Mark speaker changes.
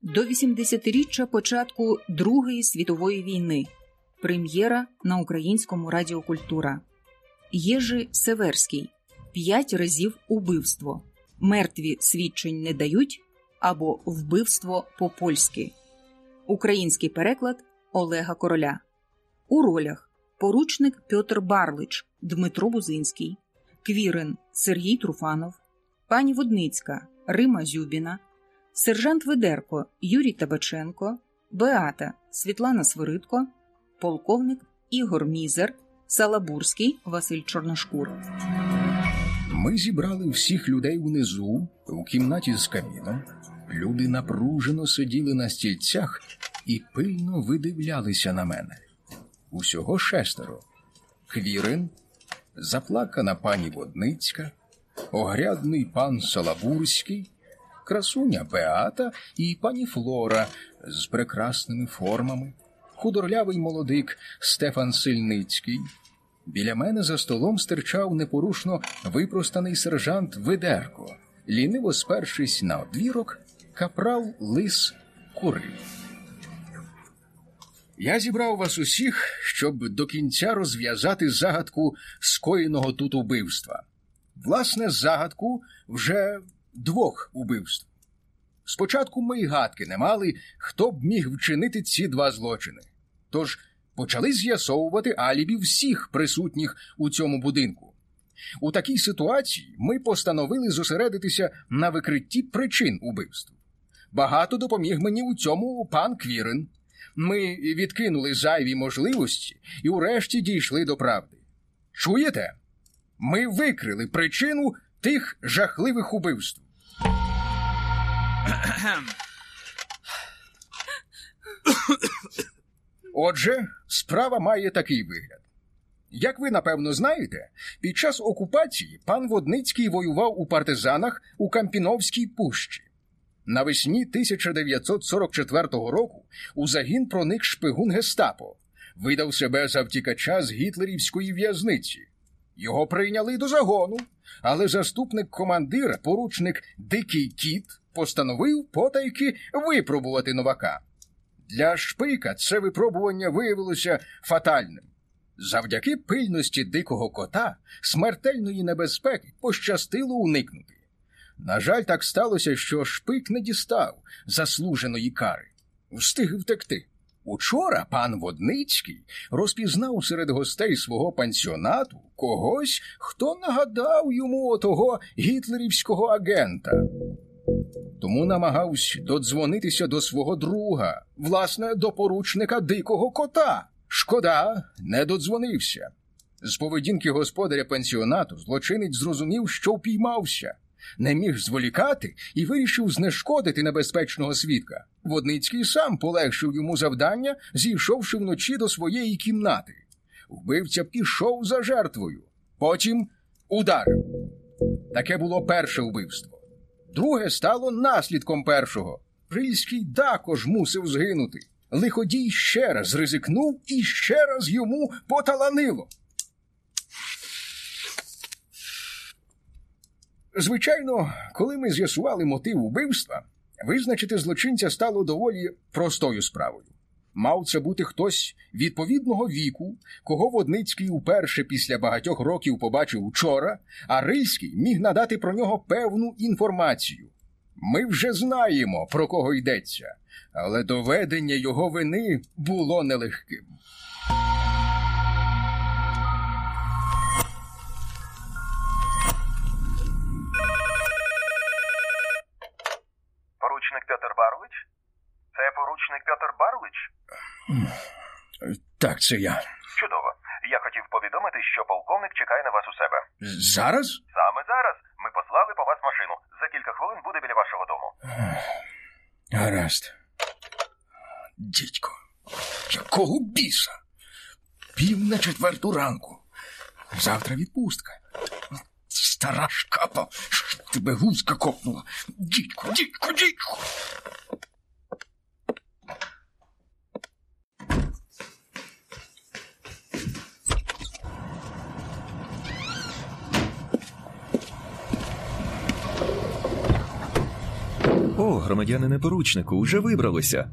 Speaker 1: До 80-річчя початку Другої світової війни. Прем'єра на українському радіо «Культура». Єжи Северський. 5 разів убивство. Мертві свідчень не дають або вбивство по-польськи. Український переклад Олега Короля. У ролях поручник Пьотр Барлич, Дмитро Бузинський, Квірин Сергій Труфанов, пані Водницька Рима Зюбіна, сержант Ведерко Юрій Табаченко, Беата Світлана Свиридко, полковник Ігор Мізер, Салабурський Василь Чорношкур.
Speaker 2: Ми зібрали всіх людей унизу, у кімнаті з каміном. Люди напружено сиділи на стільцях і пильно видивлялися на мене. Усього 6. Квірин, заплакана пані Водницька, огрядний пан Салабурський, красуня Беата і пані Флора з прекрасними формами, худорлявий молодик Стефан Сильницький. Біля мене за столом стирчав непорушно випростаний сержант Ведерко, ліниво спершись на одвірок, капрал Лис курив. Я зібрав вас усіх, щоб до кінця розв'язати загадку скоєного тут убивства. Власне, загадку вже 2 убивств. Спочатку ми й гадки не мали, хто б міг вчинити ці 2 злочини. Тож почали з'ясовувати алібі всіх присутніх у цьому будинку. У такій ситуації ми постановили зосередитися на викритті причин убивств. Багато допоміг мені у цьому пан Квірин. Ми відкинули зайві можливості і урешті дійшли до правди. Чуєте? Ми викрили причину тих жахливих убивств. Отже, справа має такий вигляд. Як ви, напевно, знаєте, під час окупації пан Водницький воював у партизанах у Кампіновській пущі. Навесні 1944 року у загін проник шпигун гестапо, видав себе за втікача з гітлерівської в'язниці. Його прийняли до загону, але заступник командира, поручник Дикий Кіт, постановив потайки випробувати новака. Для шпика це випробування виявилося фатальним. Завдяки пильності Дикого Кота смертельної небезпеки пощастило уникнути. На жаль, так сталося, що шпик не дістав заслуженої кари. Встиг втекти. Учора пан Водницький розпізнав серед гостей свого пансіонату когось, хто нагадав йому отого гітлерівського агента. Тому намагався додзвонитися до свого друга, власне, до поручника Дикого Кота. Шкода, не додзвонився. З поведінки господаря пансіонату злочинець зрозумів, що впіймався. Не міг зволікати і вирішив знешкодити небезпечного свідка. Водницький сам полегшив йому завдання, зійшовши вночі до своєї кімнати. Вбивця пішов за жертвою. Потім ударив. Таке було перше вбивство. Друге стало наслідком першого. Рильський також мусив згинути. Лиходій ще раз ризикнув і ще раз йому поталанило. Звичайно, коли ми з'ясували мотив убивства, визначити злочинця стало доволі простою справою. Мав це бути хтось відповідного віку, кого Водницький уперше після багатьох років побачив учора, а Рильський міг надати про нього певну інформацію. Ми вже знаємо, про кого йдеться, але доведення його вини було нелегким.
Speaker 3: Поручник Пьотр Барлич? Це поручник Пьотр Барлич?
Speaker 2: Так, це я.
Speaker 3: Чудово. Я хотів повідомити, що полковник чекає на вас у себе.
Speaker 2: Зараз?
Speaker 3: Саме зараз. Ми послали по вас машину. За кілька хвилин буде біля вашого дому.
Speaker 2: Гаразд. Дідько, якого біса? 3:45 ранку. Завтра відпустка. Стара шкапа, щоб тебе гузка копнула. Дідько, дідько, дідько.
Speaker 4: О, громадянине поручнику, уже вибралися.